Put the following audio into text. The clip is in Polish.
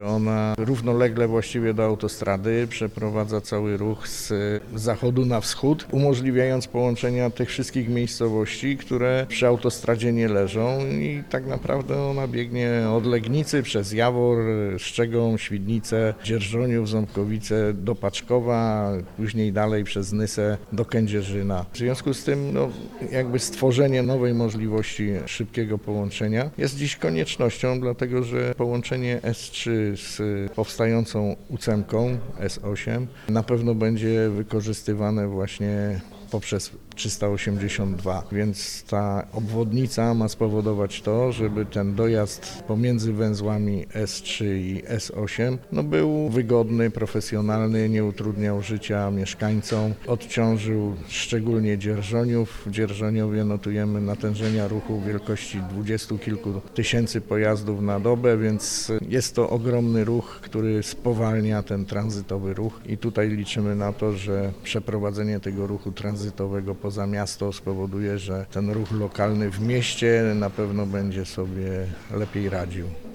Ona równolegle właściwie do autostrady przeprowadza cały ruch z zachodu na wschód, umożliwiając połączenia tych wszystkich miejscowości, które przy autostradzie nie leżą i tak naprawdę ona biegnie od Legnicy przez Jawor, Szczegą, Świdnicę, Dzierżoniów, Ząbkowice do Paczkowa, później dalej przez Nysę do Kędzierzyna. W związku z tym jakby stworzenie nowej możliwości szybkiego połączenia jest dziś koniecznością, dlatego że połączenie S3 z powstającą ósemką S8 na pewno będzie wykorzystywane właśnie poprzez 382, więc ta obwodnica ma spowodować to, żeby ten dojazd pomiędzy węzłami S3 i S8 był wygodny, profesjonalny, nie utrudniał życia mieszkańcom, odciążył szczególnie Dzierżoniów. W Dzierżoniowie notujemy natężenia ruchu wielkości 20 kilku tysięcy pojazdów na dobę, więc jest to ogromny ruch, który spowalnia ten tranzytowy ruch i tutaj liczymy na to, że przeprowadzenie tego ruchu tranzytowego poza miasto spowoduje, że ten ruch lokalny w mieście na pewno będzie sobie lepiej radził.